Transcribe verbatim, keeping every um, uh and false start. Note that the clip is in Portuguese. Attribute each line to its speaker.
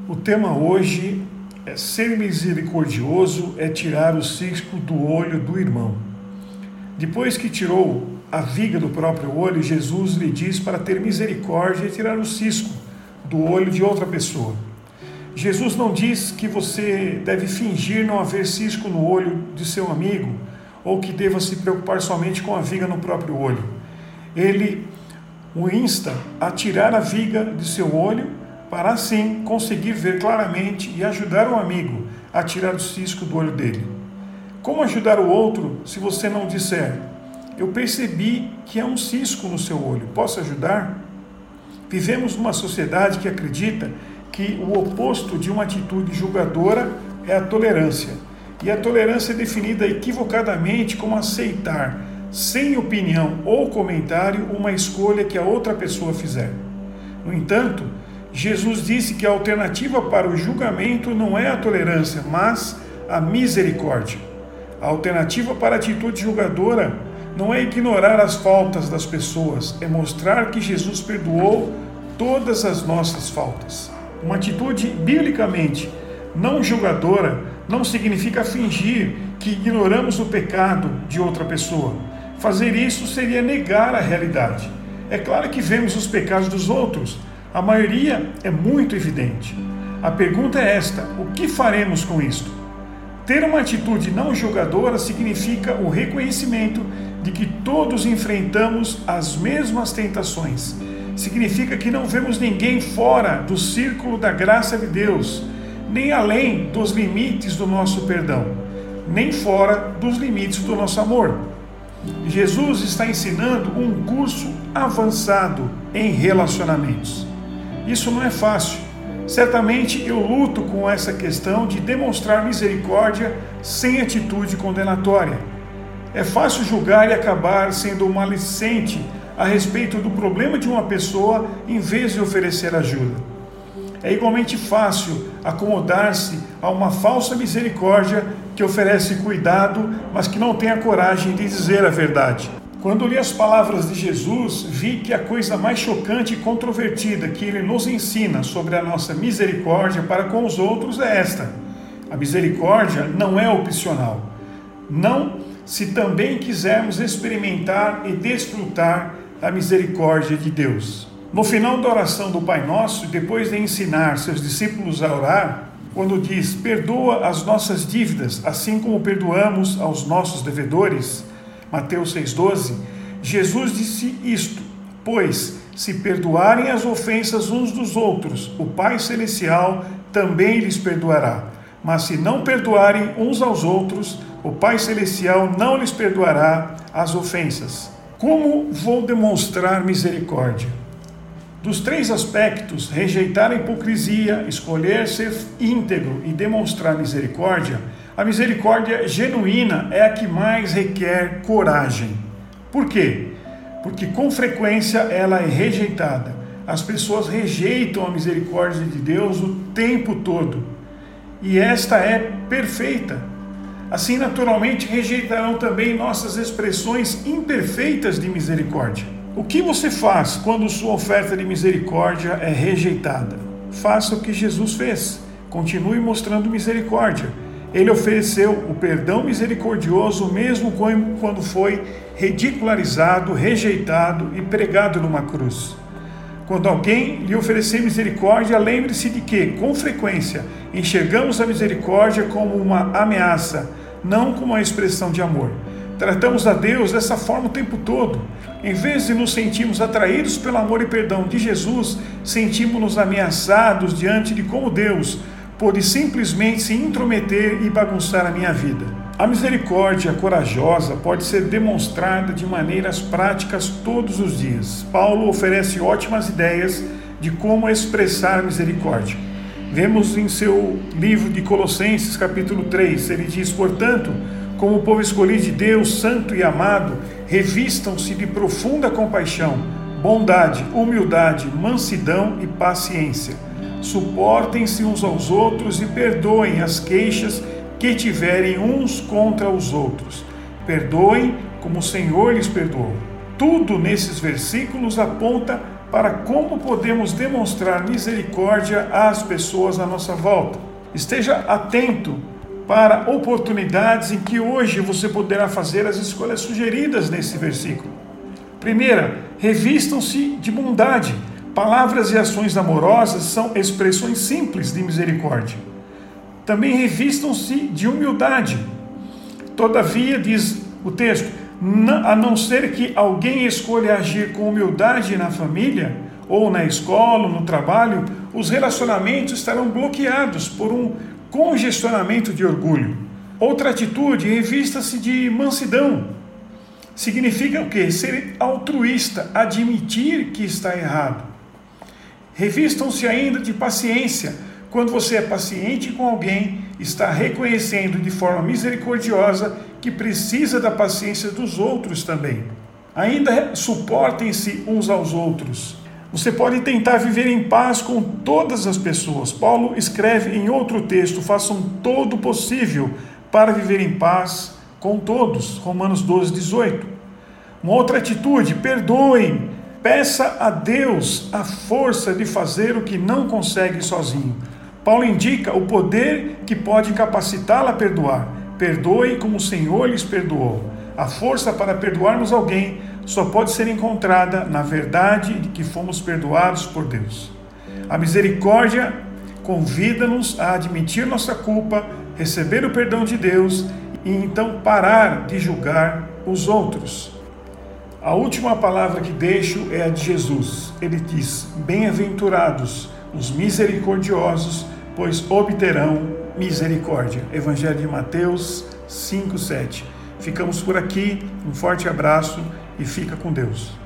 Speaker 1: O tema hoje é: ser misericordioso é tirar o cisco do olho do irmão. Depois que tirou a viga do próprio olho, Jesus lhe diz para ter misericórdia e tirar o cisco do olho de outra pessoa. Jesus não diz que você deve fingir não haver cisco no olho de seu amigo ou que deva se preocupar somente com a viga no próprio olho. Ele o insta a tirar a viga de seu olho para assim conseguir ver claramente e ajudar o amigo a tirar o cisco do olho dele. Como ajudar o outro se você não disser: eu percebi que há um cisco no seu olho, posso ajudar? Vivemos numa sociedade que acredita que o oposto de uma atitude julgadora é a tolerância. E a tolerância é definida equivocadamente como aceitar, sem opinião ou comentário, uma escolha que a outra pessoa fizer. No entanto, Jesus disse que a alternativa para o julgamento não é a tolerância, mas a misericórdia. A alternativa para a atitude julgadora não é ignorar as faltas das pessoas, é mostrar que Jesus perdoou todas as nossas faltas. Uma atitude biblicamente não julgadora não significa fingir que ignoramos o pecado de outra pessoa. Fazer isso seria negar a realidade. É claro que vemos os pecados dos outros, a maioria é muito evidente. A pergunta é esta: o que faremos com isto? Ter uma atitude não julgadora significa o reconhecimento de que todos enfrentamos as mesmas tentações. Significa que não vemos ninguém fora do círculo da graça de Deus, nem além dos limites do nosso perdão, nem fora dos limites do nosso amor. Jesus está ensinando um curso avançado em relacionamentos. Isso não é fácil. Certamente eu luto com essa questão de demonstrar misericórdia sem atitude condenatória. É fácil julgar e acabar sendo malicente a respeito do problema de uma pessoa em vez de oferecer ajuda. É igualmente fácil acomodar-se a uma falsa misericórdia que oferece cuidado, mas que não tem a coragem de dizer a verdade. Quando li as palavras de Jesus, vi que a coisa mais chocante e controvertida que ele nos ensina sobre a nossa misericórdia para com os outros é esta: a misericórdia não é opcional. Não se também quisermos experimentar e desfrutar a misericórdia de Deus. No final da oração do Pai Nosso, depois de ensinar seus discípulos a orar, quando diz: perdoa as nossas dívidas, assim como perdoamos aos nossos devedores, Mateus seis, doze, Jesus disse isto: pois, se perdoarem as ofensas uns dos outros, o Pai Celestial também lhes perdoará. Mas se não perdoarem uns aos outros, o Pai Celestial não lhes perdoará as ofensas. Como vou demonstrar misericórdia? Dos três aspectos, rejeitar a hipocrisia, escolher ser íntegro e demonstrar misericórdia, a misericórdia genuína é a que mais requer coragem. Por quê? Porque com frequência ela é rejeitada. As pessoas rejeitam a misericórdia de Deus o tempo todo. E esta é perfeita. Assim, naturalmente, rejeitarão também nossas expressões imperfeitas de misericórdia. O que você faz quando sua oferta de misericórdia é rejeitada? Faça o que Jesus fez. Continue mostrando misericórdia. Ele ofereceu o perdão misericordioso mesmo quando foi ridicularizado, rejeitado e pregado numa cruz. Quando alguém lhe oferecer misericórdia, lembre-se de que, com frequência, enxergamos a misericórdia como uma ameaça, não como uma expressão de amor. Tratamos a Deus dessa forma o tempo todo. Em vez de nos sentirmos atraídos pelo amor e perdão de Jesus, sentimos-nos ameaçados diante de como Deus pode simplesmente se intrometer e bagunçar a minha vida. A misericórdia corajosa pode ser demonstrada de maneiras práticas todos os dias. Paulo oferece ótimas ideias de como expressar misericórdia. Vemos em seu livro de Colossenses, capítulo três, ele diz: portanto, como o povo escolhido de Deus, santo e amado, revistam-se de profunda compaixão, bondade, humildade, mansidão e paciência. Suportem-se uns aos outros e perdoem as queixas que tiverem uns contra os outros. Perdoem como o Senhor lhes perdoou. Tudo nesses versículos aponta para como podemos demonstrar misericórdia às pessoas à nossa volta. Esteja atento para oportunidades em que hoje você poderá fazer as escolhas sugeridas nesse versículo. Primeira, revistam-se de bondade. Palavras e ações amorosas são expressões simples de misericórdia. Também revistam-se de humildade. Todavia, diz o texto, a não ser que alguém escolha agir com humildade na família, ou na escola, ou no trabalho, os relacionamentos estarão bloqueados por um congestionamento de orgulho. Outra atitude, revista-se de mansidão. Significa o quê? Ser altruísta, admitir que está errado. Revistam-se ainda de paciência. Quando você é paciente com alguém, está reconhecendo de forma misericordiosa que precisa da paciência dos outros também. Ainda suportem-se uns aos outros. Você pode tentar viver em paz com todas as pessoas. Paulo escreve em outro texto, façam todo o possível para viver em paz com todos. Romanos doze, dezoito. Uma outra atitude, perdoem. Peça a Deus a força de fazer o que não consegue sozinho. Paulo indica o poder que pode capacitá-la a perdoar. Perdoe como o Senhor lhes perdoou. A força para perdoarmos alguém só pode ser encontrada na verdade de que fomos perdoados por Deus. A misericórdia convida-nos a admitir nossa culpa, receber o perdão de Deus e então parar de julgar os outros. A última palavra que deixo é a de Jesus. Ele diz: bem-aventurados os misericordiosos, pois obterão misericórdia. Evangelho de Mateus cinco, sete. Ficamos por aqui, um forte abraço e fica com Deus.